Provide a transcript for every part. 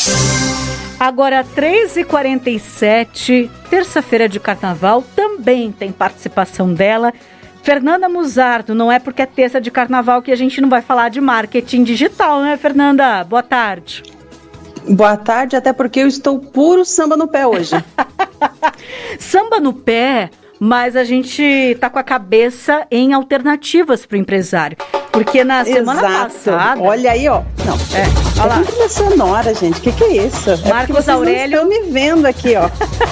Agora, 3h47, terça-feira de carnaval, também tem participação dela. Fernanda Musardo, não é porque é terça de carnaval que a gente não vai falar de marketing digital, né, Fernanda? Boa tarde. Boa tarde, até porque eu estou puro samba no pé hoje. Samba no pé, mas a gente tá com a cabeça em alternativas para o empresário. Porque na semana passada... Olha aí, ó. Não, olha lá. Trilha sonora, gente. O que é isso? Marcos Aurélio... Estão me vendo aqui, ó.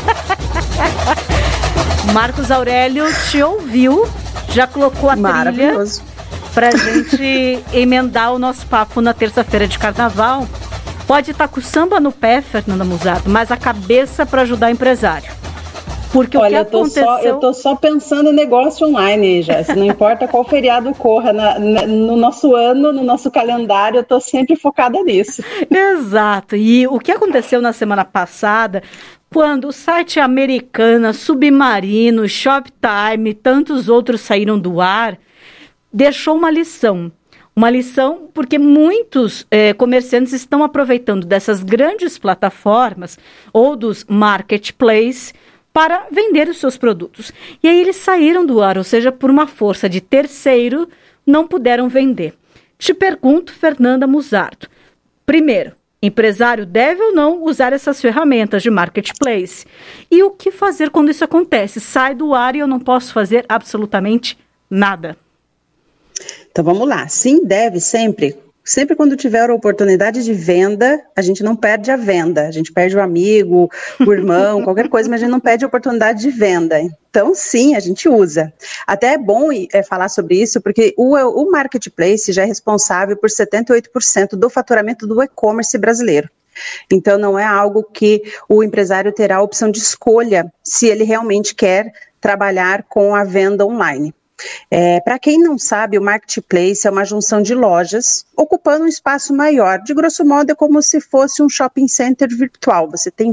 Marcos Aurélio te ouviu, já colocou a trilha pra gente emendar o nosso papo na terça-feira de carnaval. Pode estar com o samba no pé, Fernanda Musardo, mas a cabeça para ajudar o empresário. Porque olha, o que aconteceu... eu tô só pensando em negócio online já. Se não importa qual feriado corra no nosso ano, no nosso calendário, eu tô sempre focada nisso. Exato. E o que aconteceu na semana passada, quando o site Americana, Submarino, Shoptime e tantos outros saíram do ar, deixou uma lição. Uma lição porque muitos comerciantes estão aproveitando dessas grandes plataformas ou dos marketplaces para vender os seus produtos. E aí eles saíram do ar, ou seja, por uma força de terceiro, não puderam vender. Te pergunto, Fernanda Musardo, primeiro, empresário deve ou não usar essas ferramentas de marketplace? E o que fazer quando isso acontece? Sai do ar e eu não posso fazer absolutamente nada. Então vamos lá, sim, deve sempre. Sempre quando tiver a oportunidade de venda, a gente não perde a venda. A gente perde o amigo, o irmão, qualquer coisa, mas a gente não perde a oportunidade de venda. Então, sim, a gente usa. Até é bom falar sobre isso, porque o marketplace já é responsável por 78% do faturamento do e-commerce brasileiro. Então, não é algo que o empresário terá a opção de escolha se ele realmente quer trabalhar com a venda online. Para quem não sabe, o marketplace é uma junção de lojas ocupando um espaço maior. De grosso modo, é como se fosse um shopping center virtual. Você tem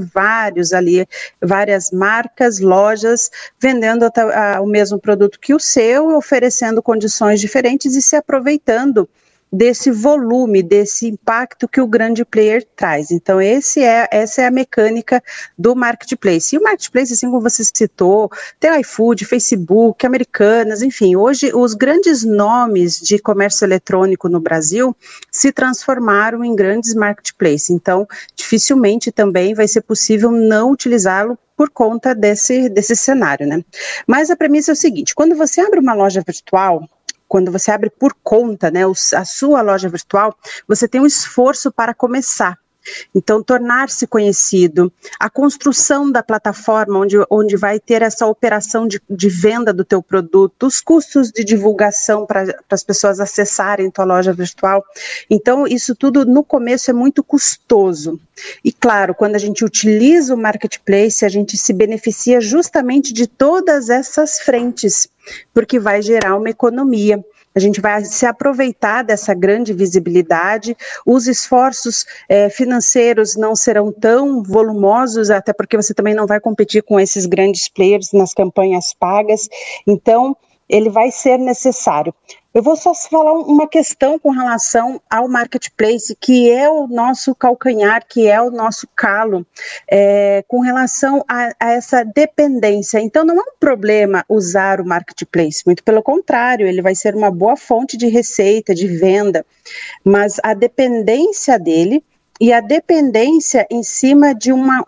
várias marcas, lojas vendendo o mesmo produto que o seu, oferecendo condições diferentes e se aproveitando desse volume, desse impacto que o grande player traz. Então, essa é a mecânica do marketplace. E o marketplace, assim como você citou, tem iFood, Facebook, Americanas, enfim, hoje os grandes nomes de comércio eletrônico no Brasil se transformaram em grandes marketplaces. Então, dificilmente também vai ser possível não utilizá-lo por conta desse cenário, né? Mas a premissa é o seguinte, quando você abre uma loja virtual, quando você abre por conta, né, a sua loja virtual, você tem um esforço para começar. Então, tornar-se conhecido, a construção da plataforma onde vai ter essa operação de venda do teu produto, os custos de divulgação para as pessoas acessarem tua loja virtual. Então, isso tudo no começo é muito custoso. E claro, quando a gente utiliza o marketplace, a gente se beneficia justamente de todas essas frentes, porque vai gerar uma economia. A gente vai se aproveitar dessa grande visibilidade, os esforços financeiros não serão tão volumosos, até porque você também não vai competir com esses grandes players nas campanhas pagas, então ele vai ser necessário. Eu vou só falar uma questão com relação ao marketplace, que é o nosso calcanhar, que é o nosso calo, com relação a essa dependência. Então, não é um problema usar o marketplace, muito pelo contrário, ele vai ser uma boa fonte de receita, de venda, mas a dependência dele e a dependência em cima de uma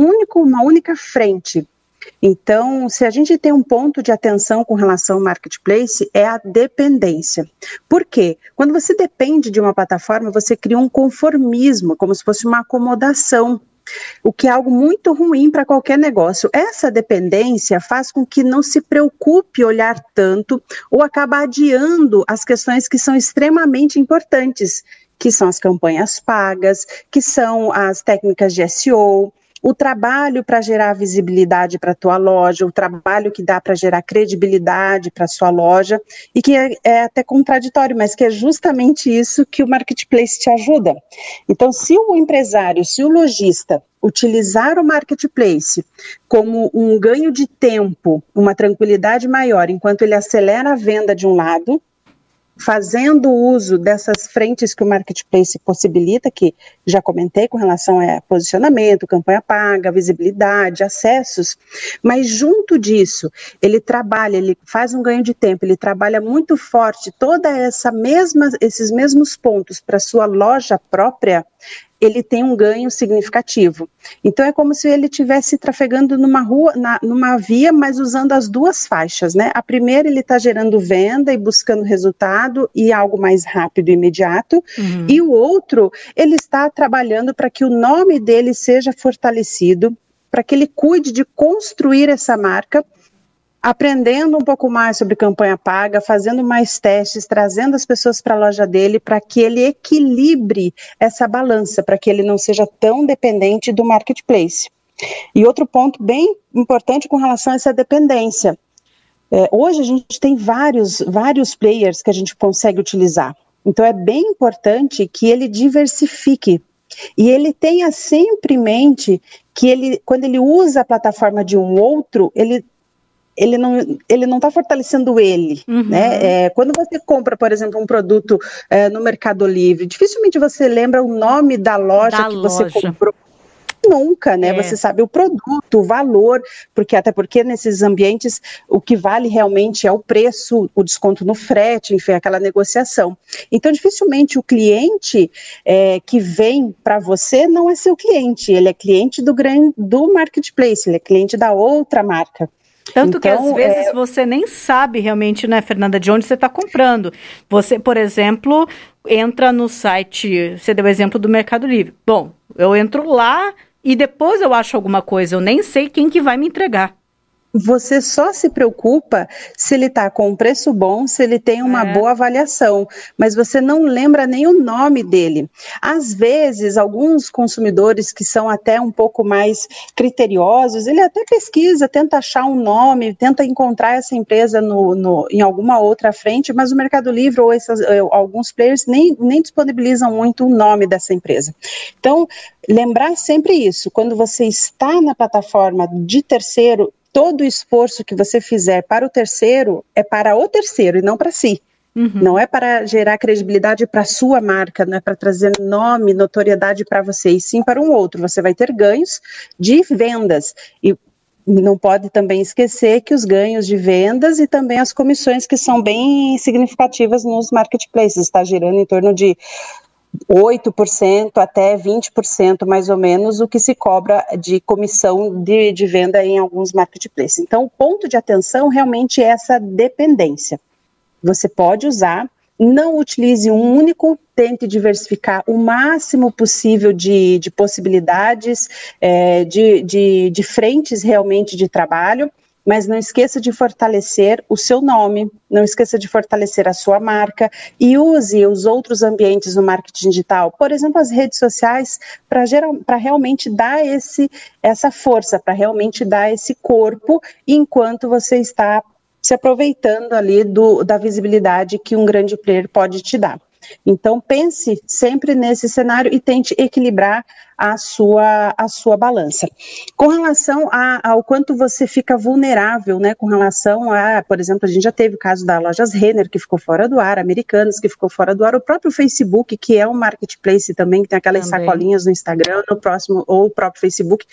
única frente. Então, se a gente tem um ponto de atenção com relação ao marketplace, é a dependência. Por quê? Quando você depende de uma plataforma, você cria um conformismo, como se fosse uma acomodação, o que é algo muito ruim para qualquer negócio. Essa dependência faz com que não se preocupe olhar tanto ou acaba adiando as questões que são extremamente importantes, que são as campanhas pagas, que são as técnicas de SEO, o trabalho para gerar visibilidade para a tua loja, o trabalho que dá para gerar credibilidade para a sua loja, e que é até contraditório, mas que é justamente isso que o marketplace te ajuda. Então, se o empresário, se o lojista utilizar o marketplace como um ganho de tempo, uma tranquilidade maior, enquanto ele acelera a venda de um lado, fazendo uso dessas frentes que o Marketplace possibilita, que já comentei com relação a posicionamento, campanha paga, visibilidade, acessos, mas junto disso, ele trabalha, ele faz um ganho de tempo, ele trabalha muito forte toda esses mesmos pontos para sua loja própria, ele tem um ganho significativo. Então, é como se ele estivesse trafegando numa rua, numa via, mas usando as duas faixas, né? A primeira, ele está gerando venda e buscando resultado e algo mais rápido e imediato. E o outro, ele está trabalhando para que o nome dele seja fortalecido, para que ele cuide de construir essa marca, aprendendo um pouco mais sobre campanha paga, fazendo mais testes, trazendo as pessoas para a loja dele, para que ele equilibre essa balança, para que ele não seja tão dependente do Marketplace. E outro ponto bem importante com relação a essa dependência. Hoje a gente tem vários players que a gente consegue utilizar. Então é bem importante que ele diversifique. E ele tenha sempre em mente que quando ele usa a plataforma de um outro, ele não está fortalecendo ele, né? Quando você compra, por exemplo, um produto no Mercado Livre, dificilmente você lembra o nome da loja você comprou. Nunca, né? Você sabe o produto, o valor, até porque nesses ambientes o que vale realmente é o preço, o desconto no frete, enfim, aquela negociação. Então, dificilmente o cliente que vem para você não é seu cliente, ele é cliente do Marketplace, ele é cliente da outra marca. Tanto que às vezes você nem sabe realmente, né, Fernanda, de onde você está comprando. Você, por exemplo, entra no site, você deu o exemplo do Mercado Livre. Bom, eu entro lá e depois eu acho alguma coisa, eu nem sei quem que vai me entregar. Você só se preocupa se ele está com um preço bom, se ele tem uma boa avaliação, mas você não lembra nem o nome dele. Às vezes, alguns consumidores que são até um pouco mais criteriosos, ele até pesquisa, tenta achar um nome, tenta encontrar essa empresa em alguma outra frente, mas o Mercado Livre ou alguns players nem disponibilizam muito o nome dessa empresa. Então, lembrar sempre isso, quando você está na plataforma de terceiro, todo o esforço que você fizer para o terceiro é para o terceiro e não para si. Não é para gerar credibilidade para a sua marca, não é para trazer nome, notoriedade para você, e sim para um outro. Você vai ter ganhos de vendas. E não pode também esquecer que os ganhos de vendas e também as comissões que são bem significativas nos marketplaces, está girando em torno de 8% até 20% mais ou menos o que se cobra de comissão de venda em alguns marketplaces. Então, o ponto de atenção realmente é essa dependência. Você pode usar, não utilize um único, tente diversificar o máximo possível de possibilidades, de frentes realmente de trabalho, mas não esqueça de fortalecer o seu nome, não esqueça de fortalecer a sua marca e use os outros ambientes no marketing digital, por exemplo, as redes sociais, para realmente dar essa força, para realmente dar esse corpo, enquanto você está se aproveitando ali da visibilidade que um grande player pode te dar. Então, pense sempre nesse cenário e tente equilibrar a sua balança. Com relação ao quanto você fica vulnerável, né, com relação por exemplo, a gente já teve o caso da Lojas Renner, que ficou fora do ar, Americanas, que ficou fora do ar, o próprio Facebook, que é um marketplace também, que tem aquelas sacolinhas no Instagram, ou o próprio Facebook,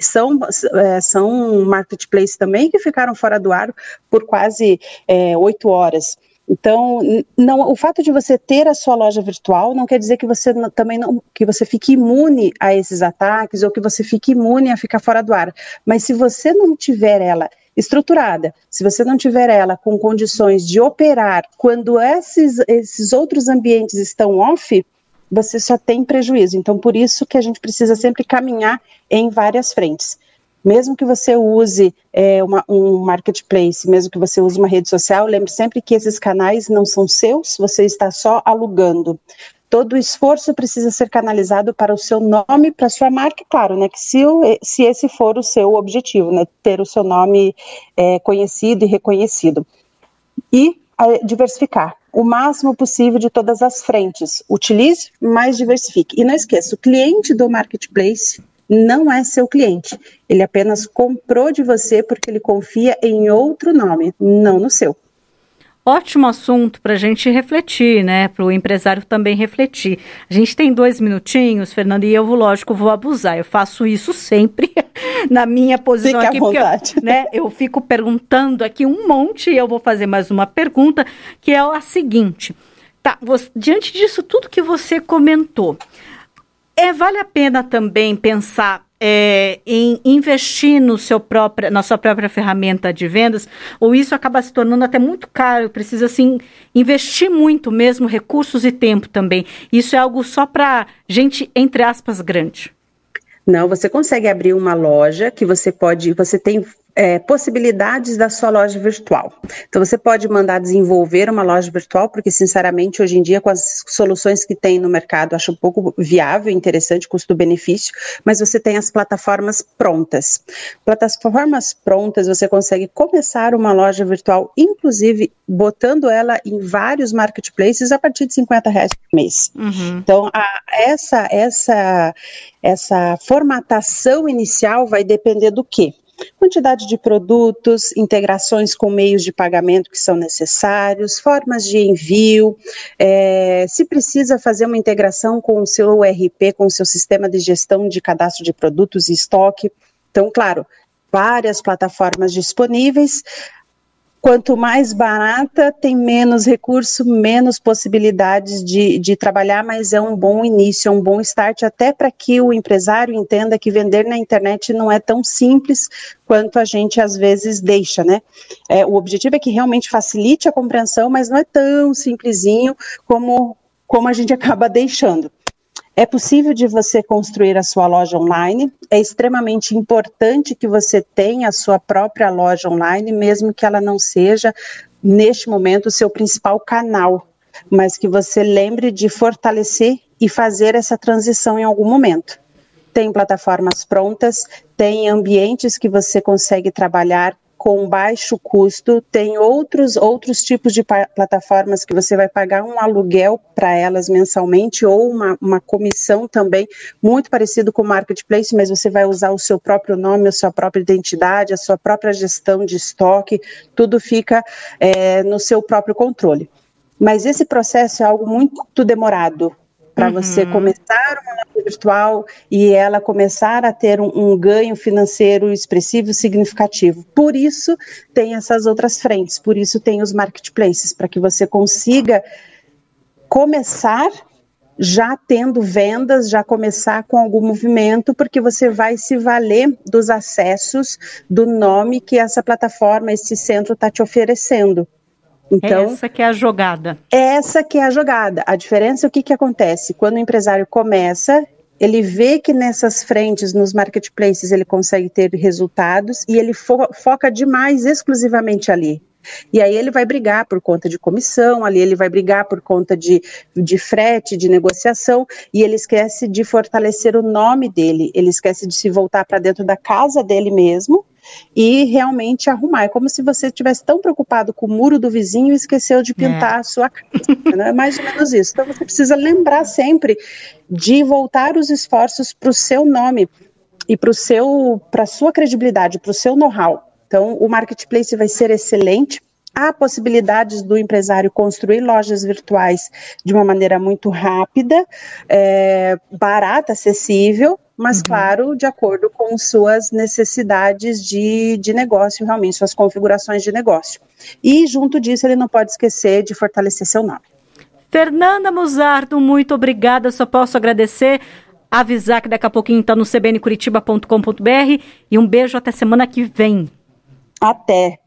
são marketplace também que ficaram fora do ar por quase 8 horas. Então, o fato de você ter a sua loja virtual não quer dizer que você que você fique imune a esses ataques ou que você fique imune a ficar fora do ar. Mas se você não tiver ela estruturada, se você não tiver ela com condições de operar quando esses outros ambientes estão off, você só tem prejuízo. Então, por isso que a gente precisa sempre caminhar em várias frentes. Mesmo que você use um marketplace, mesmo que você use uma rede social, lembre sempre que esses canais não são seus, você está só alugando. Todo o esforço precisa ser canalizado para o seu nome, para a sua marca, claro, né? Que se esse for o seu objetivo, né? Ter o seu nome conhecido e reconhecido. E diversificar o máximo possível de todas as frentes. Utilize, mas diversifique. E não esqueça, o cliente do marketplace não é seu cliente, ele apenas comprou de você porque ele confia em outro nome, não no seu. Ótimo assunto para a gente refletir, né? Para o empresário também refletir. A gente tem 2 minutinhos, Fernanda, e eu, lógico, vou abusar. Eu faço isso sempre na minha posição. Fique aqui, à vontade. porque eu fico perguntando aqui um monte e eu vou fazer mais uma pergunta, que é a seguinte. Tá, diante disso tudo que você comentou, vale a pena também pensar em investir na sua própria ferramenta de vendas, ou isso acaba se tornando até muito caro, precisa assim, investir muito mesmo, recursos e tempo também. Isso é algo só para gente, entre aspas, grande. Não, você consegue abrir uma loja que você tem possibilidades da sua loja virtual. Então, você pode mandar desenvolver uma loja virtual, porque, sinceramente, hoje em dia, com as soluções que tem no mercado, acho um pouco viável, interessante, custo-benefício, mas você tem as plataformas prontas. Plataformas prontas, você consegue começar uma loja virtual, inclusive, botando ela em vários marketplaces a partir de R$50 por mês. Uhum. Então, essa formatação inicial vai depender do quê? Quantidade de produtos, integrações com meios de pagamento que são necessários, formas de envio, se precisa fazer uma integração com o seu ERP, com o seu sistema de gestão de cadastro de produtos e estoque. Então, claro, várias plataformas disponíveis. Quanto mais barata, tem menos recurso, menos possibilidades de trabalhar, mas é um bom início, é um bom start, até para que o empresário entenda que vender na internet não é tão simples quanto a gente às vezes deixa, né? O objetivo é que realmente facilite a compreensão, mas não é tão simplesinho como a gente acaba deixando. É possível de você construir a sua loja online, é extremamente importante que você tenha a sua própria loja online, mesmo que ela não seja, neste momento, o seu principal canal, mas que você lembre de fortalecer e fazer essa transição em algum momento. Tem plataformas prontas, tem ambientes que você consegue trabalhar com baixo custo, tem outros tipos de plataformas que você vai pagar um aluguel para elas mensalmente ou uma comissão também, muito parecido com o Marketplace, mas você vai usar o seu próprio nome, a sua própria identidade, a sua própria gestão de estoque, tudo fica no seu próprio controle. Mas esse processo é algo muito demorado para você começar uma loja virtual e ela começar a ter um ganho financeiro expressivo, significativo. Por isso tem essas outras frentes, por isso tem os marketplaces, para que você consiga começar já tendo vendas, já começar com algum movimento, porque você vai se valer dos acessos, do nome que essa plataforma, esse centro está te oferecendo. Então, essa que é a jogada. Essa que é a jogada. A diferença é o que acontece? Quando o empresário começa, ele vê que nessas frentes, nos marketplaces, ele consegue ter resultados e ele foca demais exclusivamente ali. E aí ele vai brigar por conta de comissão, ali ele vai brigar por conta de frete, de negociação, e ele esquece de fortalecer o nome dele, ele esquece de se voltar para dentro da casa dele mesmo, e realmente arrumar. É como se você estivesse tão preocupado com o muro do vizinho e esqueceu de pintar a sua casa. Não é mais ou menos isso. Então você precisa lembrar sempre de voltar os esforços para o seu nome e para a sua credibilidade, para o seu know-how. Então o marketplace vai ser excelente. Há possibilidades do empresário construir lojas virtuais de uma maneira muito rápida, barata, acessível, mas claro, de acordo com suas necessidades de negócio, realmente, suas configurações de negócio. E junto disso, ele não pode esquecer de fortalecer seu nome. Fernanda Musardo, muito obrigada, só posso agradecer, avisar que daqui a pouquinho está no cbncuritiba.com.br e um beijo até semana que vem. Até.